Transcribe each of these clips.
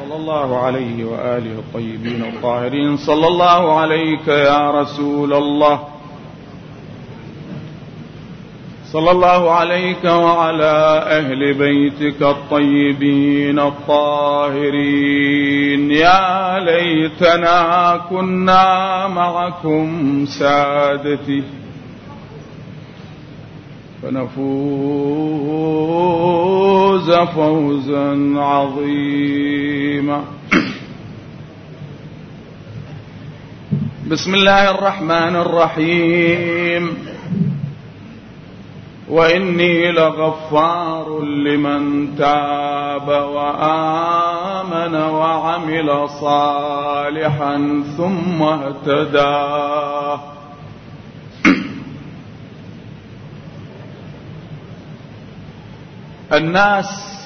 صلى الله عليه وآله الطيبين الطاهرين. صلى الله عليك يا رسول الله، صلى الله عليك وعلى أهل بيتك الطيبين الطاهرين. يا ليتنا كنا معكم سادتي فنفوز فوزا عظيما. بسم الله الرحمن الرحيم. وإني لغفار لمن تاب وآمن وعمل صالحا ثم اهتدى. الناس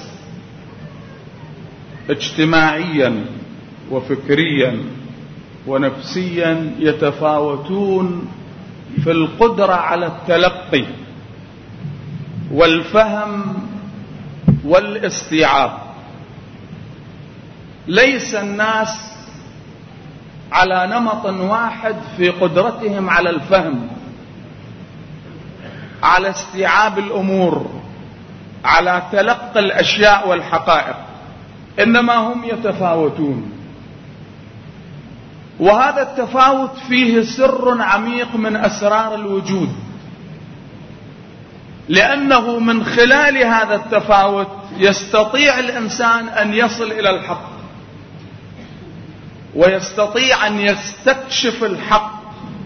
اجتماعيا وفكريا ونفسيا يتفاوتون في القدرة على التلقي والفهم والاستيعاب. ليس الناس على نمط واحد في قدرتهم على الفهم، على استيعاب الأمور، على تلقي الأشياء والحقائق، إنما هم يتفاوتون. وهذا التفاوت فيه سر عميق من أسرار الوجود، لأنه من خلال هذا التفاوت يستطيع الإنسان أن يصل إلى الحق، ويستطيع أن يستكشف الحق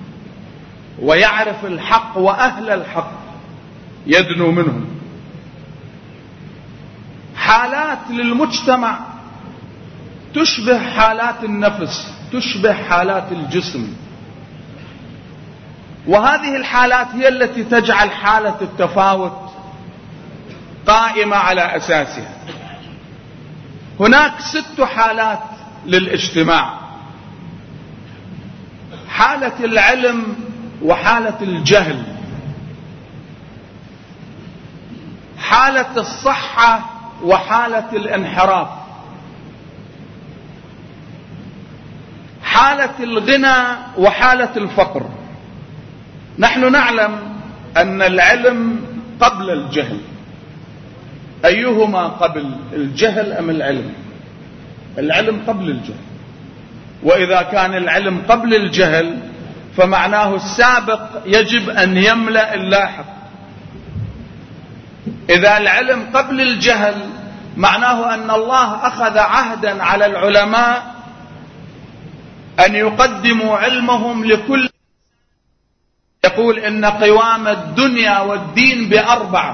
ويعرف الحق وأهل الحق يدنو منهم. حالات للمجتمع تشبه حالات النفس، تشبه حالات الجسم، وهذه الحالات هي التي تجعل حالة التفاوت قائمة على أساسها. هناك 6 حالات للاجتماع: حالة العلم وحالة الجهل، حالة الصحة وحالة الانحراف، حالة الغنى وحالة الفقر. نحن نعلم أن العلم قبل الجهل. أيهما قبل، الجهل أم العلم؟ العلم قبل الجهل. وإذا كان العلم قبل الجهل فمعناه السابق يجب أن يملأ اللاحق. إذا العلم قبل الجهل معناه أن الله أخذ عهدا على العلماء أن يقدموا علمهم لكل. يقول إن قوام الدنيا والدين ب4: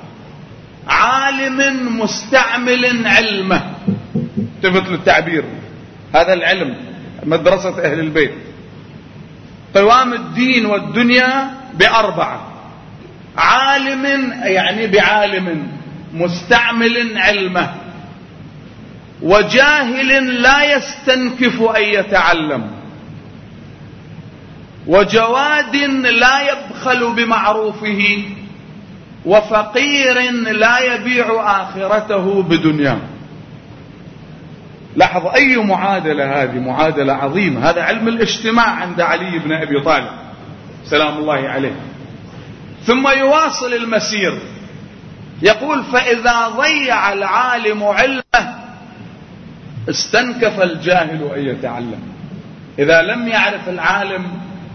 عالم مستعمل علمه. تفت التعبير، هذا العلم مدرسة أهل البيت. قوام الدين والدنيا ب4: عالم يعني بعالم مستعمل علمه، وجاهل لا يستنكف أن يتعلم، وجواد لا يبخل بمعروفه، وفقير لا يبيع آخرته بدنياه. لاحظ أي معادلة هذه، معادلة عظيمة. هذا علم الاجتماع عند علي بن أبي طالب سلام الله عليه. ثم يواصل المسير يقول: فإذا ضيع العالم علمه استنكف الجاهل أن يتعلم. إذا لم يعرف العالم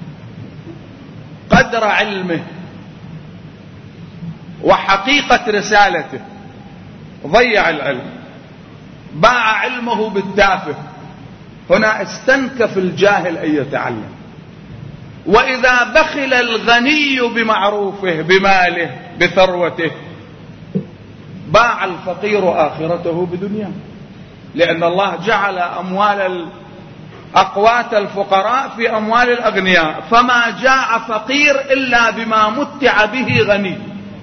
قدر علمه وحقيقة رسالته ضيع العلم، باع علمه بالتافه، هنا استنكف الجاهل أن يتعلم. وإذا بخل الغني بمعروفه، بماله، بثروته، باع الفقير آخرته بدنياه. لأن الله جعل أموال أقوات الفقراء في أموال الأغنياء، فما جاء فقير إلا بما متع به غني.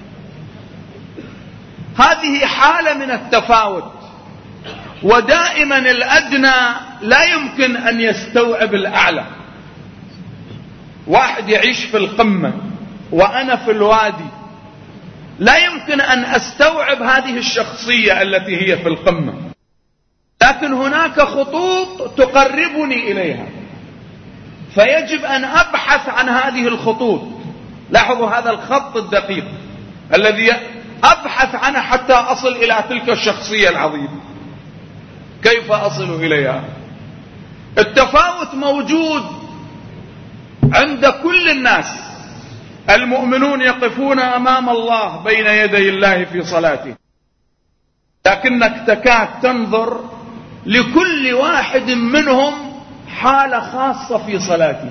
هذه حالة من التفاوت، ودائما الأدنى لا يمكن أن يستوعب الأعلى. واحد يعيش في القمة وأنا في الوادي، لا يمكن أن أستوعب هذه الشخصية التي هي في القمة، لكن هناك خطوط تقربني إليها، فيجب أن أبحث عن هذه الخطوط. لاحظوا هذا الخط الدقيق الذي أبحث عنه حتى أصل إلى تلك الشخصية العظيمة. كيف أصل إليها؟ التفاوت موجود عند كل الناس. المؤمنون يقفون أمام الله بين يدي الله في صلاته، لكنك تكاد تنظر لكل واحد منهم حالة خاصة في صلاته.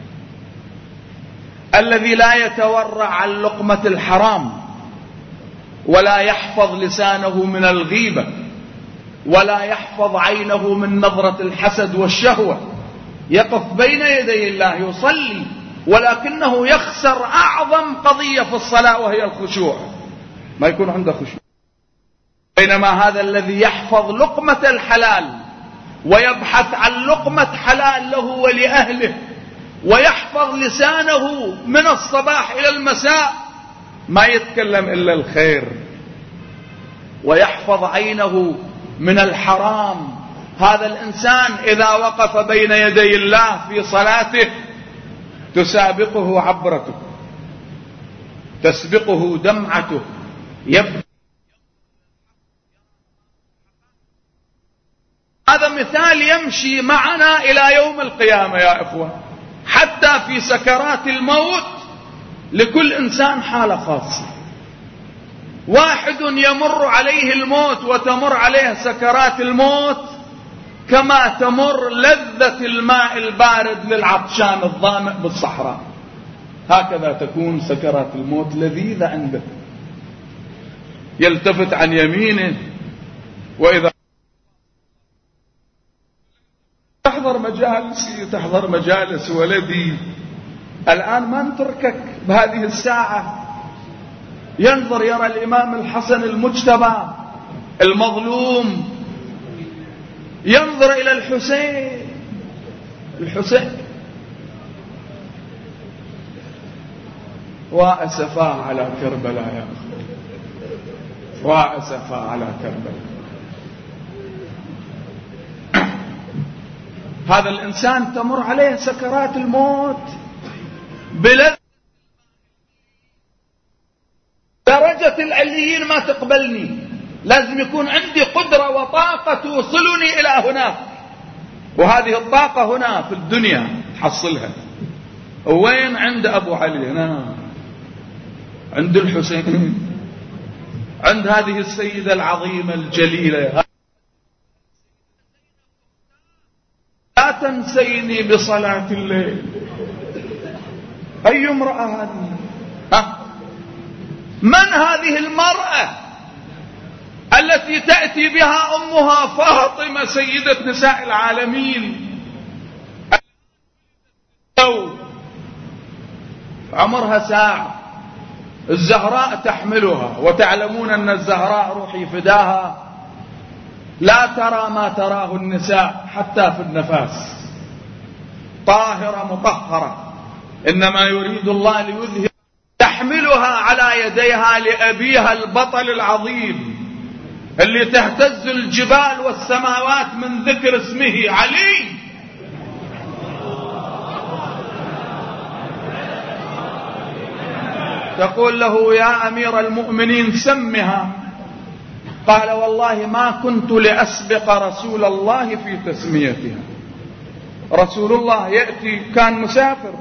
الذي لا يتورع عن لقمة الحرام، ولا يحفظ لسانه من الغيبة، ولا يحفظ عينه من نظرة الحسد والشهوة، يقف بين يدي الله يصلي، ولكنه يخسر أعظم قضية في الصلاة وهي الخشوع، ما يكون عنده خشوع. بينما هذا الذي يحفظ لقمة الحلال ويبحث عن لقمة حلال له ولأهله، ويحفظ لسانه من الصباح إلى المساء ما يتكلم إلا الخير، ويحفظ عينه من الحرام، هذا الإنسان إذا وقف بين يدي الله في صلاته تسابقه عبرته، تسبقه دمعته، يبكي. هذا مثال يمشي معنا إلى يوم القيامة يا إخوة. حتى في سكرات الموت لكل إنسان حالة خاصة. واحد يمر عليه الموت وتمر عليه سكرات الموت كما تمر لذة الماء البارد للعطشان الظامئ بالصحراء، هكذا تكون سكرات الموت لذيذة عنده. يلتفت عن يمينه، وإذا تحضر مجالس ولدي الآن ما نتركك بهذه الساعة. ينظر يرى الإمام الحسن المجتبى المظلوم، ينظر إلى الحسين وأسفا على كربلاء يا أخي، وأسفا على كربلاء. هذا الإنسان تمر عليه سكرات الموت بلذة، درجة العليين ما تقبلني، لازم يكون عندي قدرة وطاقة توصلني إلى هناك، وهذه الطاقة هنا في الدنيا حصلها. وين؟ عند أبو علي هنا، عند الحسين، عند هذه السيدة العظيمة الجليلة. لا تنسيني بصلاة الليل. أي امرأة هذه؟ من هذه المرأة التي تأتي بها أمها فاطمة سيدة نساء العالمين، عمرها ساعة، الزهراء تحملها، وتعلمون أن الزهراء روحي فداها لا ترى ما تراه النساء حتى في النفاس، طاهرة مطهرة، إنما يريد الله ليذهب. تحملها على يديها لأبيها البطل العظيم اللي تهتز الجبال والسماوات من ذكر اسمه، علي. تقول له يا أمير المؤمنين سمها. قال والله ما كنت لأسبق رسول الله في تسميتها. رسول الله يأتي، كان مسافر،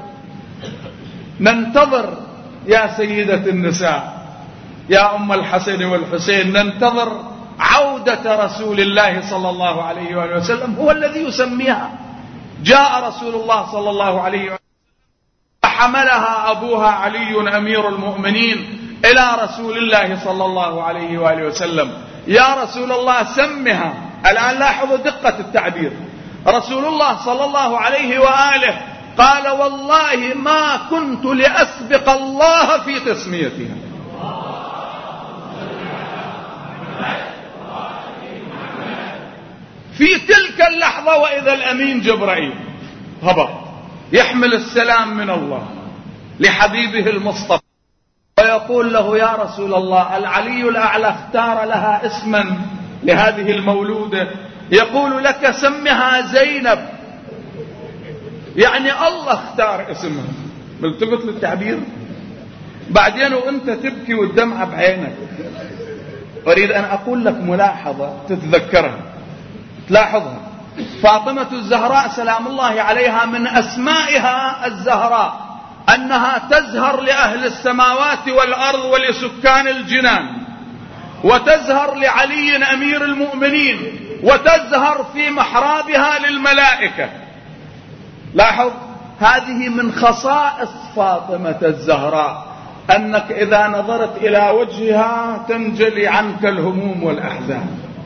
ننتظر يا سيدة النساء، يا أم الحسن والحسين، ننتظر عودة رسول الله صلى الله عليه وآله وسلم، هو الذي يسميها. جاء رسول الله صلى الله عليه وسلم، فحملها أبوها علي أمير المؤمنين إلى رسول الله صلى الله عليه وآله وسلم. يا رسول الله سمها. الآن لاحظوا دقة التعبير. رسول الله صلى الله عليه وآله قال والله ما كنت لأسبق الله في تسميتها. في تلك اللحظة وإذا الأمين جبرائيل هبط يحمل السلام من الله لحبيبه المصطفى، ويقول له يا رسول الله العلي الأعلى اختار لها اسما لهذه المولودة يقول لك سمها زينب، يعني الله اختار اسمها. ملتفت للتعبير؟ بعدين وانت تبكي والدمعة بعينك. أريد أن أقول لك ملاحظة تتذكرها تلاحظها. فاطمة الزهراء سلام الله عليها من أسمائها الزهراء أنها تزهر لأهل السماوات والأرض ولسكان الجنان، وتزهر لعلي أمير المؤمنين، وتزهر في محرابها للملائكة. لاحظ، هذه من خصائص فاطمة الزهراء، أنك إذا نظرت إلى وجهها تنجلي عنك الهموم والأحزان.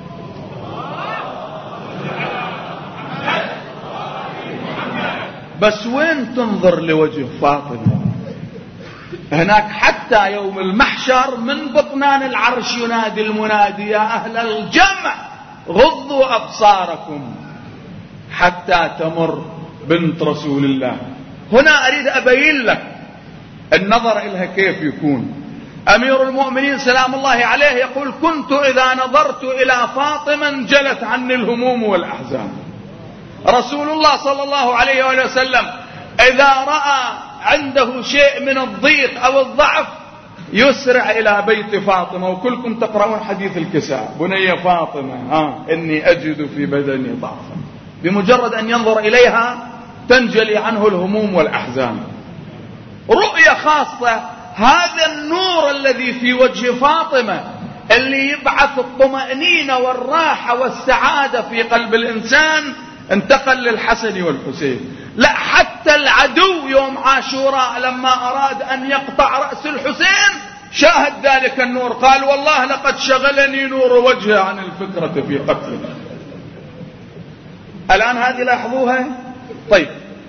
بس وين تنظر لوجه فاطمة؟ هناك حتى يوم المحشر من بطنان العرش ينادي المنادي يا أهل الجمع غضوا أبصاركم حتى تمر بنت رسول الله. هنا أريد أبين لك النظر إلها كيف يكون. أمير المؤمنين سلام الله عليه يقول كنت إذا نظرت إلى فاطمة انجلت عني الهموم والأحزان. رسول الله صلى الله عليه وآله وسلم إذا رأى عنده شيء من الضيق أو الضعف يسرع إلى بيت فاطمة، وكلكم تقرؤون حديث الكساء بني فاطمة إني أجد في بدني ضعفا. بمجرد أن ينظر إليها تنجلي عنه الهموم والأحزان. رؤية خاصة، هذا النور الذي في وجه فاطمة اللي يبعث الطمأنينة والراحة والسعادة في قلب الإنسان انتقل للحسن والحسين. لا، حتى العدو يوم عاشوراء لما أراد أن يقطع رأس الحسين شاهد ذلك النور، قال والله لقد شغلني نور وجهه عن الفكرة في قتله. الآن هذه لاحظوها. طيب،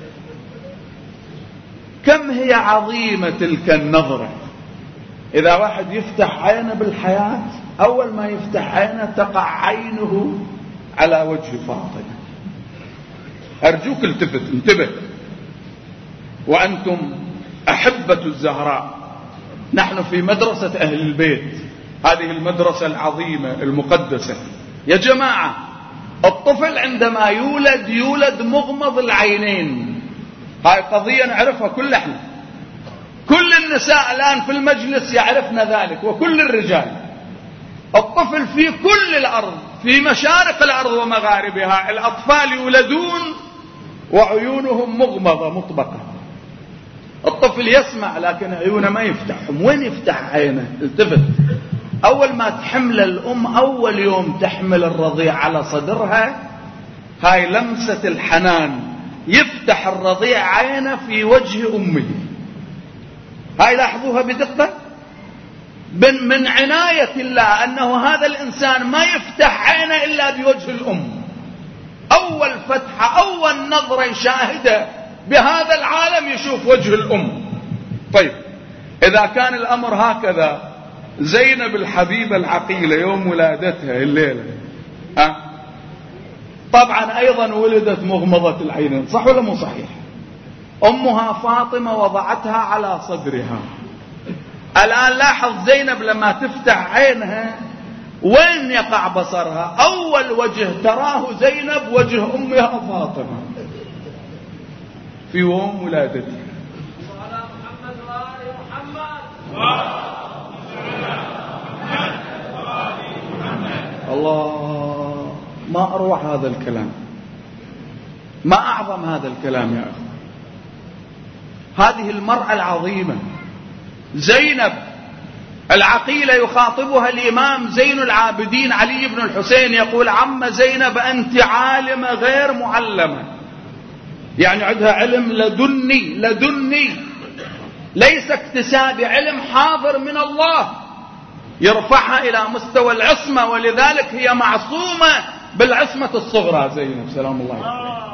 كم هي عظيمة تلك النظرة. إذا واحد يفتح عينه بالحياة أول ما يفتح عينه تقع عينه على وجه فاطمة. أرجوك انتبه وأنتم أحبة الزهراء. نحن في مدرسة أهل البيت، هذه المدرسة العظيمة المقدسة. يا جماعة، الطفل عندما يولد مغمض العينين. هاي قضية نعرفها احنا. كل النساء الآن في المجلس يعرفن ذلك، وكل الرجال. الطفل في كل الأرض، في مشارق الأرض ومغاربها، الأطفال يولدون وعيونهم مغمضة مطبقة. الطفل يسمع لكن عيونه ما يفتحهم. وين يفتح عينه؟ التفت. أول ما تحمل الأم، أول يوم تحمل الرضيع على صدرها، هاي لمسة الحنان، يفتح الرضيع عينه في وجه أمه. هاي لاحظوها بدقة. من عناية الله أنه هذا الإنسان ما يفتح عينه إلا بوجه الأم. أول فتحة، أول نظرة يشاهدها بهذا العالم يشوف وجه الأم. طيب، إذا كان الأمر هكذا، زينب الحبيبة العقيلة يوم ولادتها الليلة طبعا أيضا ولدت مغمضة العينين، صح ولا مو صحيح؟ أمها فاطمة وضعتها على صدرها. الآن لاحظ زينب لما تفتح عينها وين يقع بصرها؟ أول وجه تراه زينب وجه أمها فاطمة في يوم ولادتها. وعلى محمد وآل محمد. الله، ما أروع هذا الكلام، ما أعظم هذا الكلام يا أخي. هذه المرأة العظيمة زينب العقيلة يخاطبها الإمام زين العابدين علي بن الحسين، يقول عم زينب أنت عالمة غير معلمة. يعني عندها علم لدني، ليس اكتساب علم حاضر من الله يرفعها إلى مستوى العصمة، ولذلك هي معصومة بالعصمة الصغرى زينب سلام الله عليها.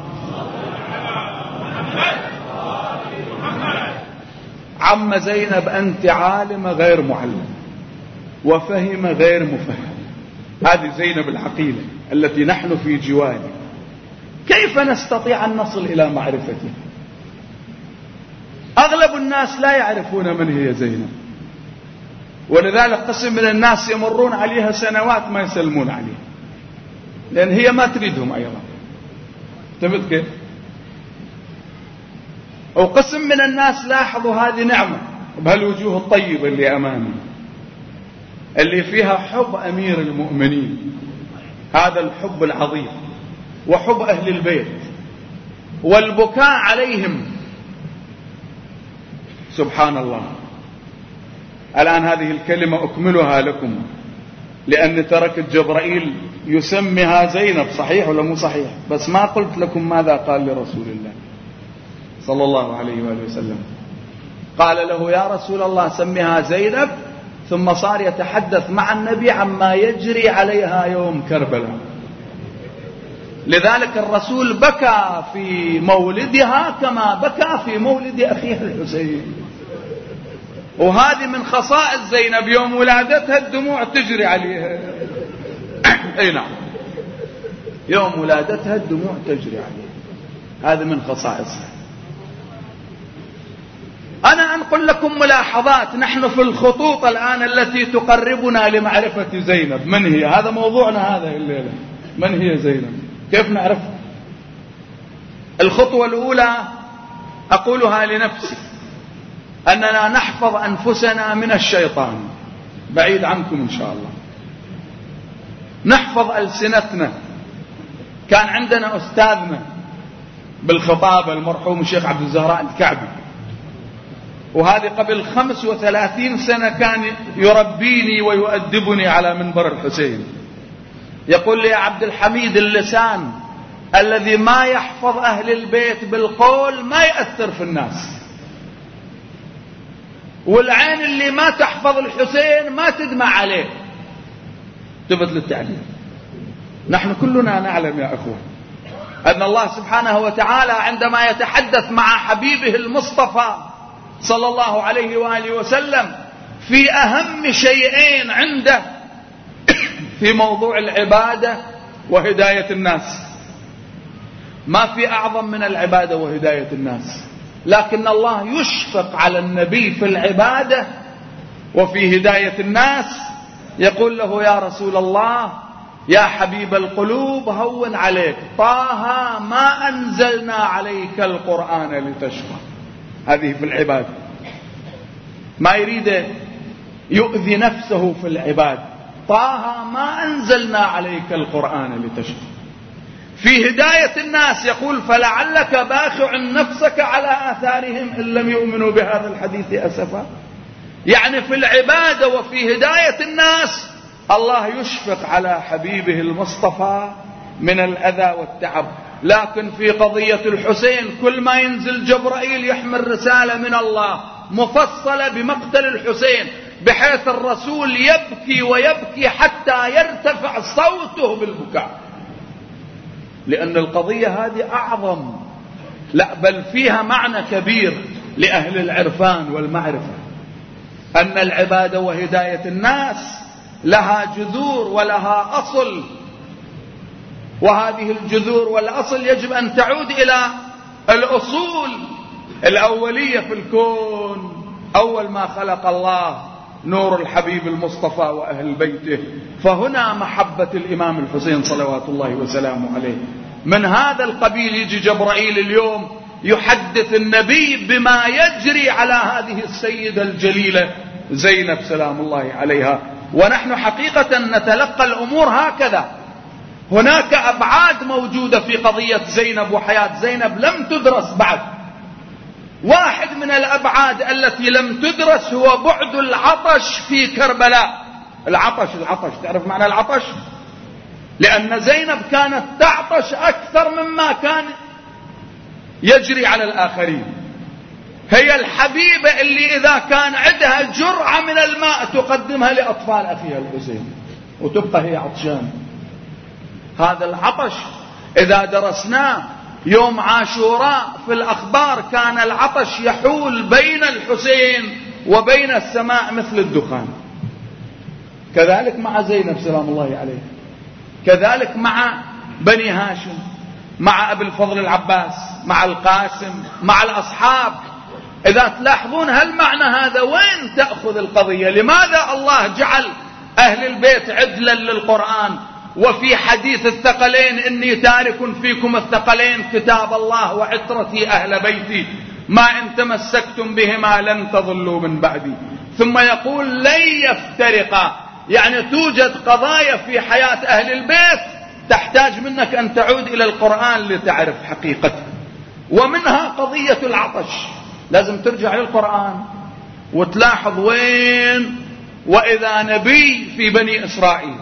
عم زينب أنت عالمة غير معلمة وفهم غير مفهم. هذه زينب العقيلة التي نحن في جوارها. كيف نستطيع أن نصل إلى معرفتها؟ أغلب الناس لا يعرفون من هي زينب، ولذلك قسم من الناس يمرون عليها سنوات ما يسلمون عليها. لأن هي ما تريدهم أيضا. انتبهت كيف؟ وقسم من الناس لاحظوا هذه نعمة بهالوجوه الطيبة اللي أمامي، اللي فيها حب أمير المؤمنين، هذا الحب العظيم، وحب أهل البيت، والبكاء عليهم. سبحان الله. الآن هذه الكلمة أكملها لكم، لأن تركت جبرائيل يسميها زينب، صحيح ولا مو صحيح؟ بس ما قلت لكم ماذا قال لرسول الله صلى الله عليه وآله وسلم. قال له يا رسول الله سميها زينب، ثم صار يتحدث مع النبي عما يجري عليها يوم كربلاء. لذلك الرسول بكى في مولدها كما بكى في مولد أخيه الحسين. وهذه من خصائص زينب، يوم ولادتها الدموع تجري عليها. اي نعم، يوم ولادتها الدموع تجري عليها، هذا من خصائصها. أنا أنقل لكم ملاحظات. نحن في الخطوط الآن التي تقربنا لمعرفة زينب. من هي؟ هذا موضوعنا هذا الليلة. من هي زينب؟ كيف نعرفها؟ الخطوة الأولى أقولها لنفسي، أننا نحفظ أنفسنا من الشيطان، بعيد عنكم إن شاء الله. نحفظ ألسنتنا. كان عندنا أستاذنا بالخطابة المرحوم الشيخ عبد الزهراء الكعبي، وهذه قبل 35 سنة كان يربيني ويؤدبني على منبر الحسين. يقول لي يا عبد الحميد، اللسان الذي ما يحفظ أهل البيت بالقول ما يأثر في الناس، والعين اللي ما تحفظ الحسين ما تدمع عليه. تبت للتعليم. نحن كلنا نعلم يا أخوة أن الله سبحانه وتعالى عندما يتحدث مع حبيبه المصطفى صلى الله عليه وآله وسلم في أهم شيئين عنده في موضوع العبادة وهداية الناس. ما في أعظم من العبادة وهداية الناس، لكن الله يشفق على النبي في العبادة وفي هداية الناس. يقول له يا رسول الله يا حبيب القلوب هون عليك، طه ما أنزلنا عليك القرآن لتشقى. هذه في العبادة. ما يريد يؤذي نفسه في العبادة. طه ما أنزلنا عليك القرآن لتشقى. في هداية الناس يقول فلعلك باخع نفسك على آثارهم إن لم يؤمنوا بهذا الحديث أسفا. يعني في العبادة وفي هداية الناس الله يشفق على حبيبه المصطفى من الأذى والتعب. لكن في قضية الحسين كل ما ينزل جبرائيل يحمل رسالة من الله مفصلة بمقتل الحسين، بحيث الرسول يبكي ويبكي حتى يرتفع صوته بالبكاء، لأن القضية هذه أعظم، لا بل فيها معنى كبير لأهل العرفان والمعرفة، أن العبادة وهداية الناس لها جذور ولها أصل، وهذه الجذور والأصل يجب أن تعود إلى الأصول الأولية في الكون. أول ما خلق الله نور الحبيب المصطفى وأهل بيته، فهنا محبة الإمام الحسين صلوات الله وسلامه عليه. من هذا القبيل يجي جبرائيل اليوم يحدث النبي بما يجري على هذه السيدة الجليلة زينب سلام الله عليها. ونحن حقيقة نتلقى الأمور هكذا. هناك أبعاد موجودة في قضية زينب وحياة زينب لم تدرس بعد. واحد من الأبعاد التي لم تدرس هو بعد العطش في كربلاء. العطش تعرف معنى العطش؟ لأن زينب كانت تعطش أكثر مما كان يجري على الآخرين. هي الحبيبة اللي إذا كان عندها جرعة من الماء تقدمها لأطفال أخيها الحسين وتبقى هي عطشان. هذا العطش إذا درسناه يوم عاشوراء في الأخبار كان العطش يحول بين الحسين وبين السماء مثل الدخان. كذلك مع زينب سلام الله عليها، كذلك مع بني هاشم، مع أبي الفضل العباس، مع القاسم، مع الأصحاب. إذا تلاحظون هالمعنى هذا وين تأخذ القضية؟ لماذا الله جعل أهل البيت عدلا للقرآن وفي حديث الثقلين إني تارك فيكم الثقلين كتاب الله وعترتي أهل بيتي ما إن تمسكتم بهما لن تضلوا من بعدي. ثم يقول لن يفترقا، يعني توجد قضايا في حياة أهل البيت تحتاج منك أن تعود إلى القرآن لتعرف حقيقته، ومنها قضية العطش. لازم ترجع للقرآن وتلاحظ وين وإذا نبي في بني إسرائيل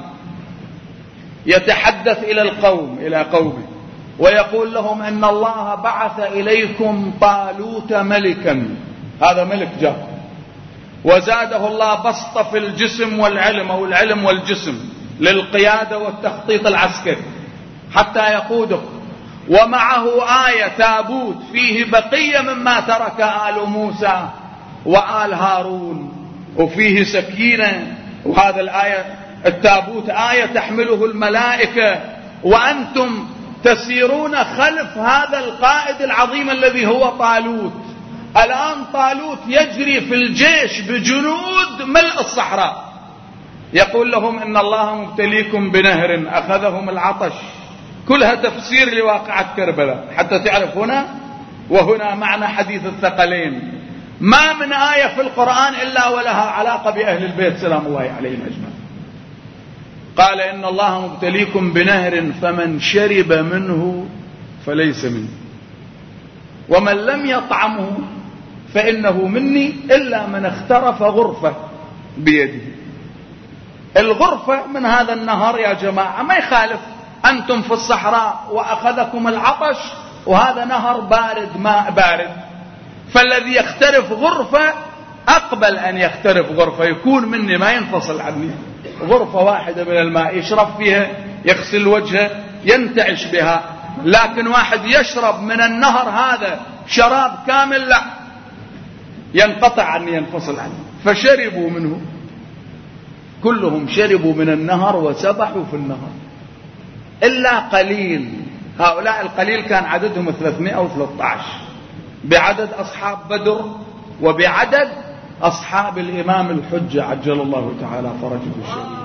يتحدث إلى القوم إلى قومه ويقول لهم إن الله بعث إليكم طالوت ملكا، هذا ملك جاء وزاده الله بسطة في الجسم والعلم أو العلم والجسم للقيادة والتخطيط العسكري حتى يقوده، ومعه آية تابوت فيه بقية مما ترك آل موسى وآل هارون، وفيه سكينة، وهذا الآية التابوت آية تحمله الملائكة، وأنتم تسيرون خلف هذا القائد العظيم الذي هو طالوت. الآن طالوت يجري في الجيش بجنود ملء الصحراء، يقول لهم إن الله مبتليكم بنهر أخذهم العطش. كلها تفسير لواقعة كربلاء حتى تعرف هنا وهنا معنى حديث الثقلين. ما من آية في القرآن إلا ولها علاقة بأهل البيت سلام الله عليهم أجمعين. قال إن الله مبتليكم بنهر فمن شرب منه فليس مني ومن لم يطعمه فإنه مني إلا من اخترف غرفة بيده. الغرفة من هذا النهر يا جماعة ما يخالف، أنتم في الصحراء وأخذكم العطش وهذا نهر بارد ماء بارد، فالذي يخترف غرفة أقبل أن يخترف غرفة يكون مني ما ينفصل عني، غرفة واحدة من الماء يشرب فيها يغسل وجهه ينتعش بها. لكن واحد يشرب من النهر هذا شراب كامل لا، ينقطع عني ينفصل عني. فشربوا منه، كلهم شربوا من النهر وسبحوا في النهر إلا قليل. هؤلاء القليل كان عددهم 313 بعدد أصحاب بدر وبعدد أصحاب الإمام الحجة عجل الله تعالى فرجه الشريف.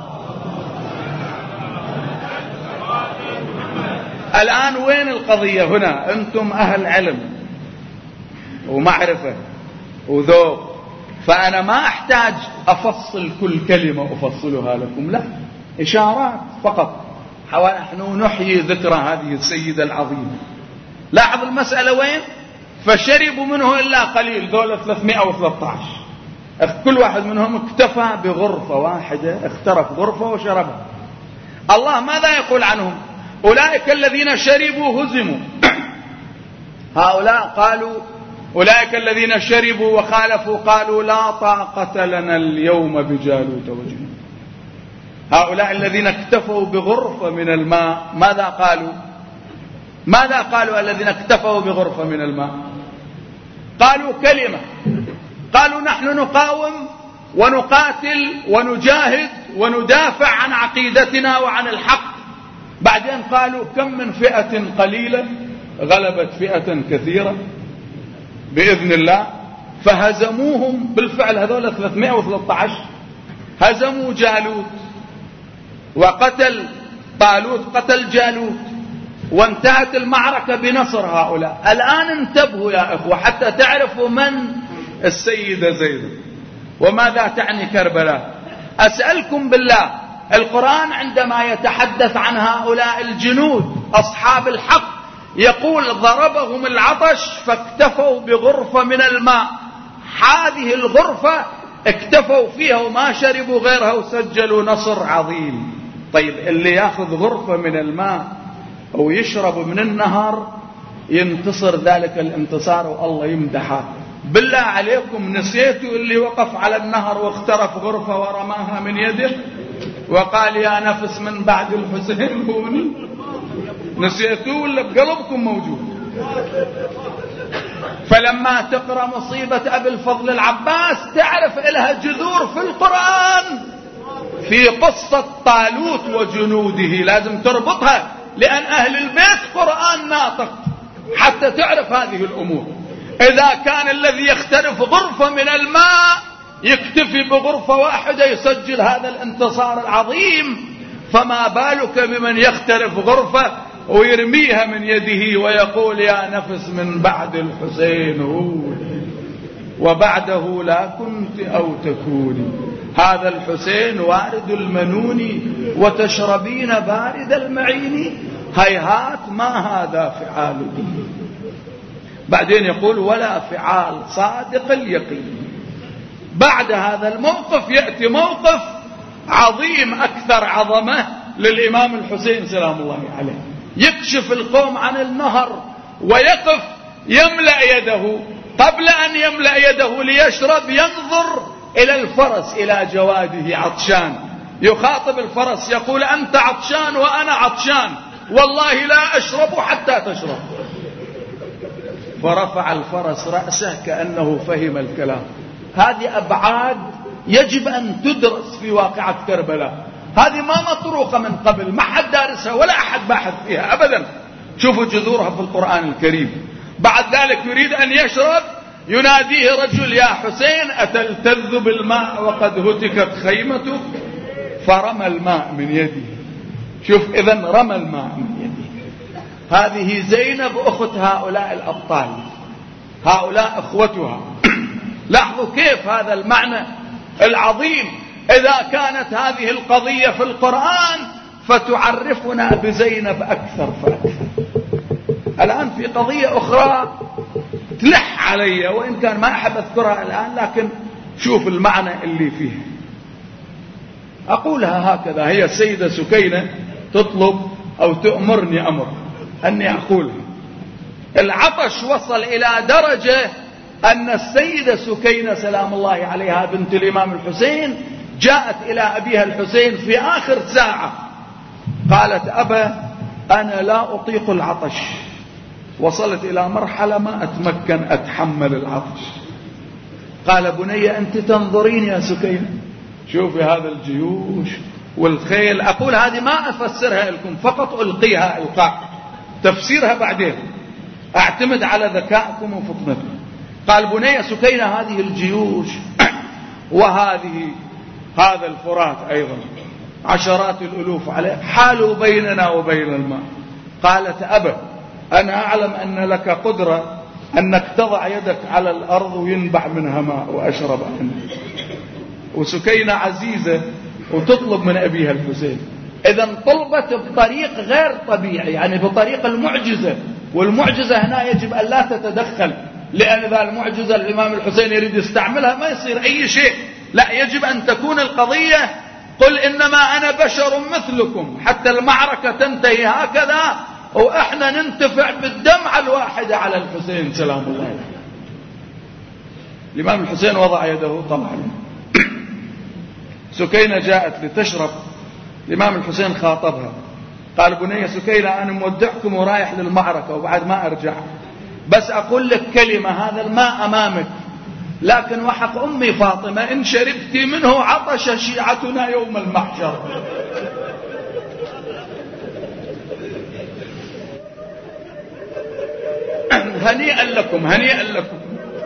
الآن وين القضية هنا؟ أنتم أهل علم ومعرفة وذوق، فأنا ما أحتاج أفصل كل كلمة أفصلها لكم، لا، إشارات فقط نحن نحيي ذكرى هذه السيدة العظيمة. لاحظ المسألة وين؟ فشربوا منه إلا قليل، دولة 313 كل واحد منهم اكتفى بغرفة واحدة، اخترف غرفة وشربها. الله ماذا يقول عنهم؟ أولئك الذين شربوا هزموا. هؤلاء قالوا أولئك الذين شربوا وخالفوا قالوا لا طاقة لنا اليوم بجالوت وجنود. هؤلاء الذين اكتفوا بغرفة من الماء ماذا قالوا؟ ماذا قالوا الذين اكتفوا بغرفة من الماء؟ قالوا كلمة، قالوا نحن نقاوم ونقاتل ونجاهد وندافع عن عقيدتنا وعن الحق. بعدين قالوا كم من فئة قليلة غلبت فئة كثيرة بإذن الله، فهزموهم بالفعل. هذول 313 هزموا جالوت وقتل طالوت قتل جالوت، وانتهت المعركة بنصر هؤلاء. الآن انتبهوا يا أخوة حتى تعرفوا من السيدة زينب وماذا تعني كربلاء. أسألكم بالله، القرآن عندما يتحدث عن هؤلاء الجنود أصحاب الحق يقول ضربهم العطش فاكتفوا بغرفة من الماء. هذه الغرفة اكتفوا فيها وما شربوا غيرها وسجلوا نصر عظيم. طيب اللي ياخذ غرفة من الماء أو يشرب من النهر ينتصر ذلك الانتصار والله يمدحه. بالله عليكم نسيتوا اللي وقف على النهر واخترف غرفة ورماها من يده وقال يا نفس من بعد الحسين هوني؟ نسيتوا ولا بقلبكم موجود؟ فلما تقرأ مصيبة أبي الفضل العباس تعرف إلها جذور في القرآن في قصة طالوت وجنوده، لازم تربطها لأن أهل البيت قرآن ناطق حتى تعرف هذه الأمور. إذا كان الذي يختلف غرفة من الماء يكتفي بغرفة واحدة يسجل هذا الانتصار العظيم، فما بالك بمن يختلف غرفة ويرميها من يده ويقول يا نفس من بعد الحسين هو وبعده لا كنت أو تكوني. هذا الحسين وارد المنون وتشربين بارد المعين، هيهات ما هذا فعالكم. بعدين يقول ولا فعال صادق اليقين. بعد هذا الموقف يأتي موقف عظيم أكثر عظمة للإمام الحسين سلام الله عليه. يكشف القوم عن النهر ويقف يملأ يده، قبل أن يملأ يده ليشرب ينظر إلى الفرس إلى جواده عطشان، يخاطب الفرس يقول أنت عطشان وأنا عطشان، والله لا أشرب حتى تشرب. فرفع الفرس رأسه كأنه فهم الكلام. هذه أبعاد يجب أن تدرس في واقعة كربلاء، هذه ما مطروقة من قبل، ما حد دارسها ولا أحد باحث فيها أبدا. شوفوا جذورها في القرآن الكريم. بعد ذلك يريد أن يشرب، يناديه رجل يا حسين أتلتذ بالماء وقد هتكت خيمتك، فرمى الماء من يده. شوف إذن رمى الماء من يده. هذه زينب أخت هؤلاء الأبطال، هؤلاء أخوتها. لاحظوا كيف هذا المعنى العظيم. إذا كانت هذه القضية في القرآن فتعرفنا بزينب أكثر فأكثر. الآن في قضية أخرى تلح علي وإن كان ما أحب أذكرها الآن، لكن شوف المعنى اللي فيه. أقولها هكذا، هي السيدة سكينة تطلب أو تأمرني أمر أني أقولها. العطش وصل إلى درجة أن السيدة سكينة سلام الله عليها بنت الإمام الحسين جاءت إلى أبيها الحسين في آخر ساعة، قالت أبا أنا لا أطيق العطش، وصلت إلى مرحلة ما أتمكن أتحمل العطش. قال بني أنت تنظرين يا سكينة، شوفي هذا الجيوش والخيل. أقول هذه ما أفسرها لكم، فقط ألقيها إلقاء، تفسيرها بعدين، أعتمد على ذكائكم وفطنتكم. قال بني سكينة هذه الجيوش هذا الفرات أيضا عشرات الألوف عليه، حالوا بيننا وبين الماء. قالت أبا أنا أعلم أن لك قدرة أنك تضع يدك على الأرض وينبع منها ماء وأشرب عنه. وسكينة عزيزة وتطلب من أبيها الحسين، إذا طلبت بطريق غير طبيعي، يعني بطريق المعجزة. والمعجزة هنا يجب أن لا تتدخل، لأن إذا المعجزة الإمام الحسين يريد يستعملها ما يصير أي شيء. لا، يجب أن تكون القضية قل إنما أنا بشر مثلكم، حتى المعركة تنتهي هكذا وإحنا ننتفع بالدمعة الواحدة على الحسين سلام الله عليه. الإمام الحسين وضع يده طبعا. سكينة جاءت لتشرب، الإمام الحسين خاطبها قال بني سكينة أنا مودعكم ورايح للمعركة وبعد ما أرجع، بس أقول لك كلمة، هذا الماء أمامك، لكن وحق أمي فاطمة إن شربت منه عطش شيعتنا يوم المحشر. هنيئا لكم هنيئا لكم.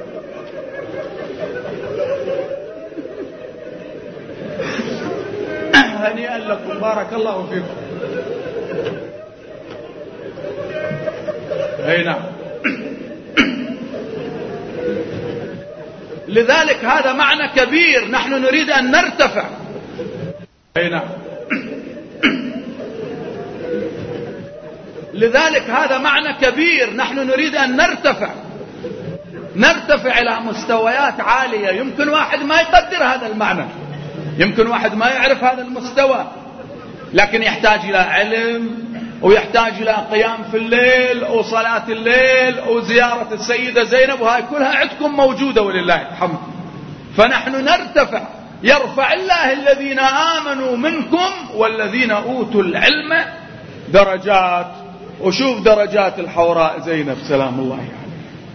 هنيئا لكم، بارك الله فيكم. أي نعم. لذلك هذا معنى كبير، نحن نريد أن نرتفع. أي نعم. لذلك هذا معنى كبير، نحن نريد أن نرتفع إلى مستويات عالية. يمكن واحد ما يقدر هذا المعنى، يمكن واحد ما يعرف هذا المستوى، لكن يحتاج إلى علم ويحتاج إلى قيام في الليل وصلاة الليل وزيارة السيدة زينب، وهي كلها عندكم موجودة ولله الحمد. فنحن نرتفع، يرفع الله الذين آمنوا منكم والذين أوتوا العلم درجات. وشوف درجات الحوراء زينب سلام الله عليها.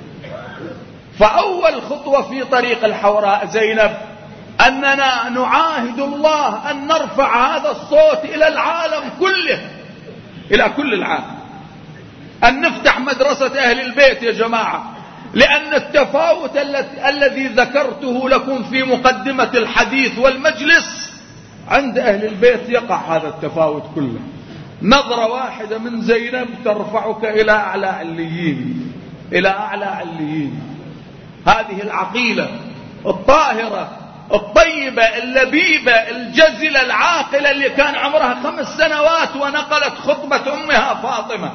فأول خطوة في طريق الحوراء زينب أننا نعاهد الله أن نرفع هذا الصوت إلى العالم كله، إلى كل العالم، أن نفتح مدرسة أهل البيت يا جماعة. لأن التفاوت الذي ذكرته لكم في مقدمة الحديث والمجلس عند أهل البيت يقع هذا التفاوت كله. نظرة واحدة من زينب ترفعك إلى أعلى عليين، إلى أعلى عليين. هذه العقيلة الطاهرة الطيبة اللبيبة الجزلة العاقلة اللي كان عمرها 5 سنوات ونقلت خطبة أمها فاطمة.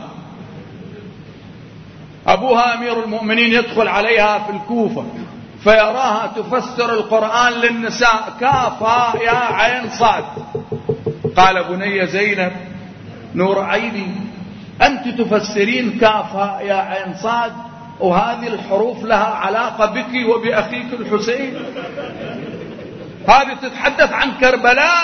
أبوها أمير المؤمنين يدخل عليها في الكوفة فيراها تفسر القرآن للنساء كافها يا عين صاد. قال بني زينب نور عيني، أنت تفسرين كافها يا عين صاد وهذه الحروف لها علاقة بك وبأخيك الحسين؟ هذه تتحدث عن كربلاء.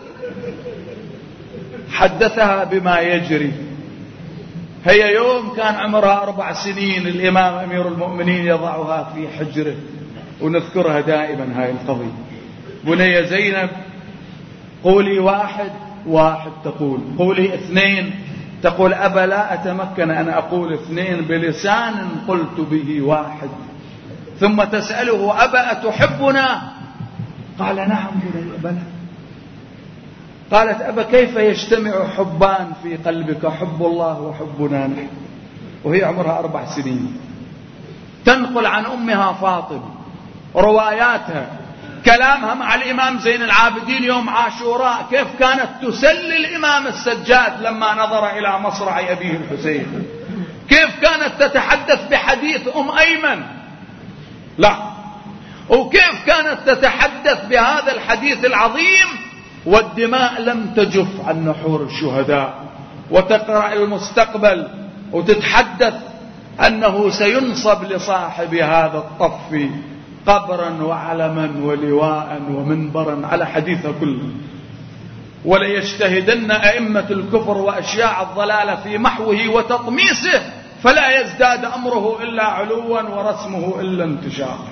حدثها بما يجري. هي يوم كان عمرها 4 سنين الإمام أمير المؤمنين يضعها في حجره، ونذكرها دائما هاي القضية. بني زينب قولي 1 تقول، قولي 2 تقول أبا لا أتمكن أن أقول 2 بلسان قلت به 1. ثم تسأله أبا أتحبنا؟ قال نعم بني بلى. قالت أبا كيف يجتمع حبان في قلبك، حب الله وحبنا نحن؟ وهي عمرها 4 سنين. تنقل عن أمها فاطمة رواياتها، كلامها مع الإمام زين العابدين يوم عاشوراء، كيف كانت تسلي الإمام السجاد لما نظر إلى مصرع أبيه الحسين، كيف كانت تتحدث بحديث أيمن، لا، وكيف كانت تتحدث بهذا الحديث العظيم والدماء لم تجف عن نحور الشهداء، وتقرأ المستقبل وتتحدث أنه سينصب لصاحب هذا الطف قبرا وعلما ولواء ومنبرا، على حديثها كله. وليجتهدن أئمة الكفر وأشياع الضلال في محوه وتطميسه، فلا يزداد أمره إلا علوا ورسمه إلا انتشارا.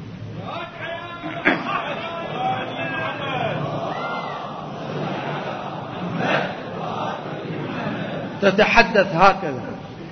تتحدث هكذا.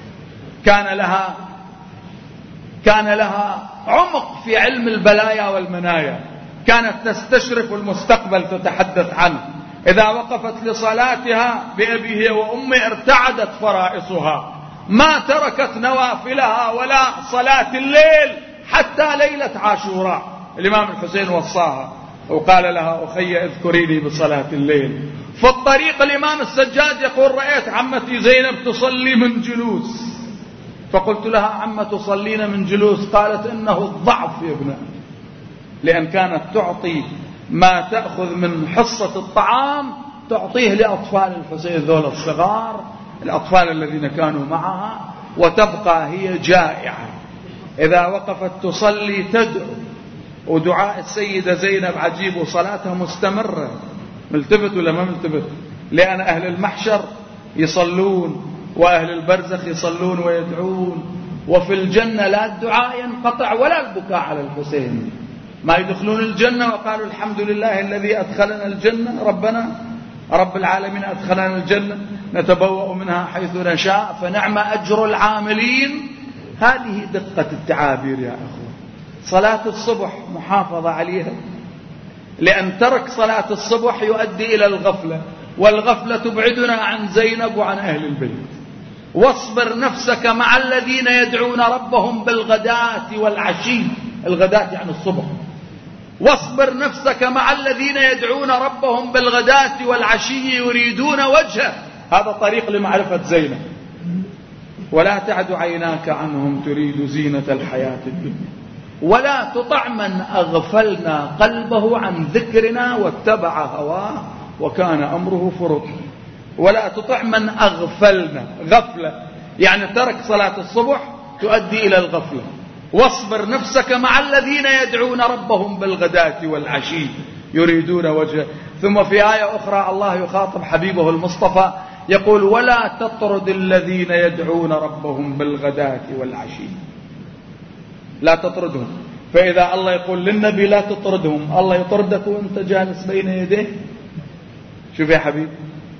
كان لها عمق في علم البلايا والمنايا، كانت تستشرف المستقبل تتحدث عنه. إذا وقفت لصلاتها بأبيه وأمه ارتعدت فرائصها، ما تركت نوافلها ولا صلاة الليل حتى ليلة عاشوراء. الإمام الحسين وصاها وقال لها أخي اذكريني بصلاة الليل. في الطريق الإمام السجاد يقول رأيت عمتي زينب تصلي من جلوس، فقلت لها عم تصلين من جلوس؟ قالت إنه الضعف يا ابنة، لأن كانت تعطي ما تأخذ من حصة الطعام تعطيه لأطفال الحسين ذول الصغار، الأطفال الذين كانوا معها، وتبقى هي جائعة. إذا وقفت تصلي تدعو، ودعاء السيدة زينب عجيب، وصلاتها مستمرة. ملتفت ولا ما ملتفت؟ لأن أهل المحشر يصلون وأهل البرزخ يصلون ويدعون، وفي الجنة لا الدعاء ينقطع ولا البكاء على الحسين. ما يدخلون الجنة وقالوا الحمد لله الذي أدخلنا الجنة، ربنا رب العالمين أدخلنا الجنة نتبوأ منها حيث نشاء فنعم أجر العاملين. هذه دقة التعابير يا أخوة. صلاة الصبح محافظة عليها، لأن ترك صلاة الصبح يؤدي إلى الغفلة، والغفلة تبعدنا عن زينب وعن أهل البيت. واصبر نفسك مع الذين يدعون ربهم بالغداة والعشي، الغداة يعني الصبح. واصبر نفسك مع الذين يدعون ربهم بالغداة والعشي يريدون وجهه، هذا طريق لمعرفة زينب. ولا تعد عيناك عنهم تريد زينة الحياة الدنيا، ولا تطع من أغفلنا قلبه عن ذكرنا واتبع هواه وكان أمره فرطا. ولا تطع من أغفلنا، غفلة يعني ترك صلاة الصبح تؤدي إلى الغفلة. واصبر نفسك مع الذين يدعون ربهم بالغداة والعشي يريدون وجهه. ثم في آية أخرى الله يخاطب حبيبه المصطفى يقول ولا تطرد الذين يدعون ربهم بالغداة والعشي، لا تطردهم. فإذا الله يقول للنبي لا تطردهم، الله يطردك وانت جالس بين يديه. شوف يا حبيب،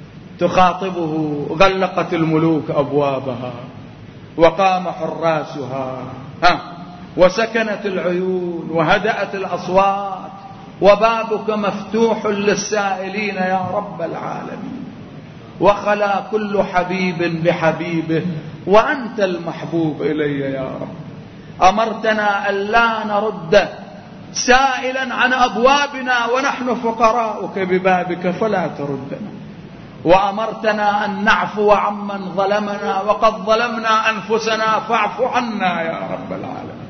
تخاطبه غلقت الملوك أبوابها وقام حراسها وسكنت العيون وهدأت الأصوات وبابك مفتوح للسائلين يا رب العالمين، وخلا كل حبيب بحبيبه وأنت المحبوب إلي يا رب. أمرتنا ألا نرد سائلا عن أبوابنا ونحن فقراؤك ببابك فلا تردنا، وأمرتنا أن نعفو عمن ظلمنا وقد ظلمنا أنفسنا فاعف عنا يا رب العالمين،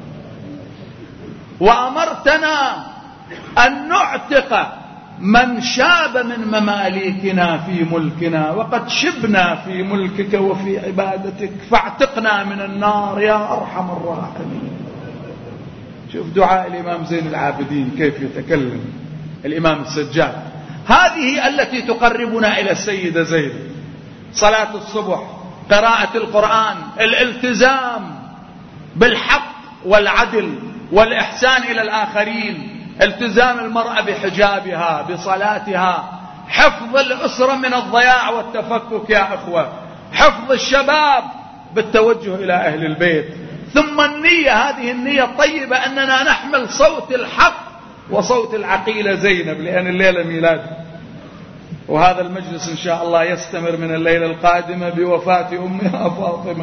وأمرتنا أن نعتق من شاب من مماليكنا في ملكنا وقد شبنا في ملكك وفي عبادتك فاعتقنا من النار يا أرحم الراحمين. شوف دعاء الإمام زين العابدين كيف يتكلم الإمام السجاد. هذه التي تقربنا إلى السيدة زينب: صلاة الصبح، قراءة القرآن، الالتزام بالحق والعدل والإحسان إلى الآخرين، التزام المرأة بحجابها بصلاتها، حفظ الأسرة من الضياع والتفكك يا أخوة، حفظ الشباب بالتوجه إلى أهل البيت، ثم النية، هذه النية الطيبة أننا نحمل صوت الحق وصوت العقيلة زينب، لأن الليلة ميلاد، وهذا المجلس إن شاء الله يستمر من الليلة القادمة بوفاة أمها فاطمة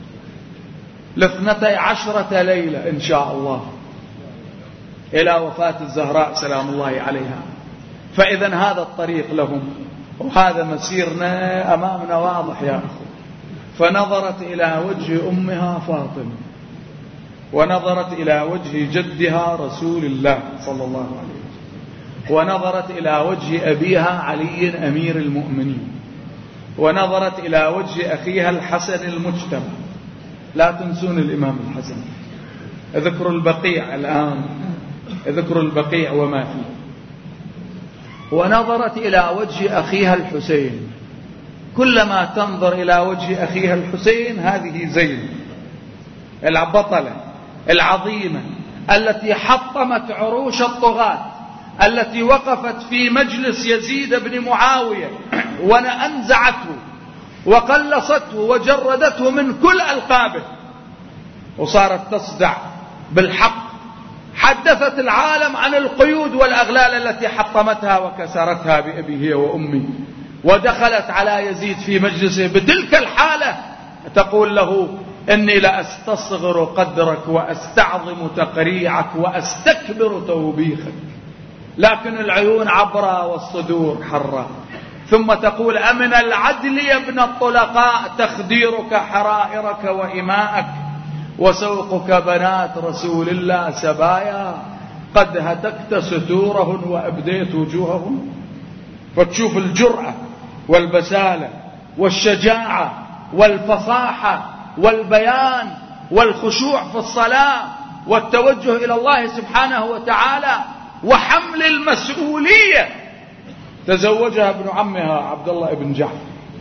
12 ليلة إن شاء الله إلى وفاة الزهراء سلام الله عليها. فإذا هذا الطريق لهم وهذا مسيرنا أمامنا واضح يا أخو. فنظرت إلى وجه أمها فاطمة ونظرت إلى وجه جدها رسول الله صلى الله عليه وسلم، ونظرت إلى وجه أبيها علي أمير المؤمنين، ونظرت إلى وجه أخيها الحسن المجتمع. لا تنسون الإمام الحسن، اذكروا البقيع الآن، اذكروا البقيع وما فيه. ونظرت إلى وجه أخيها الحسين، كلما تنظر إلى وجه أخيها الحسين هذه زينب البطلة العظيمة التي حطمت عروش الطغاة، التي وقفت في مجلس يزيد بن معاوية وأنزعته وقلصته وجردته من كل ألقابه، وصارت تصدع بالحق. حدثت العالم عن القيود والأغلال التي حطمتها وكسرتها بأبي هي وأمي، ودخلت على يزيد في مجلسه بتلك الحالة تقول له: إني لأستصغر قدرك وأستعظم تقريعك وأستكبر توبيخك، لكن العيون عبرة والصدور حرة. ثم تقول: أمن العدل يا ابن الطلقاء تخديرك حرائرك وإماءك وسوقك بنات رسول الله سبايا، قد هتكت ستورهن وأبديت وجوههن. فتشوف الجرأة والبسالة والشجاعة والفصاحة والبيان والخشوع في الصلاة والتوجه إلى الله سبحانه وتعالى وحمل المسؤولية. تزوجها ابن عمها عبد الله بن جعفر،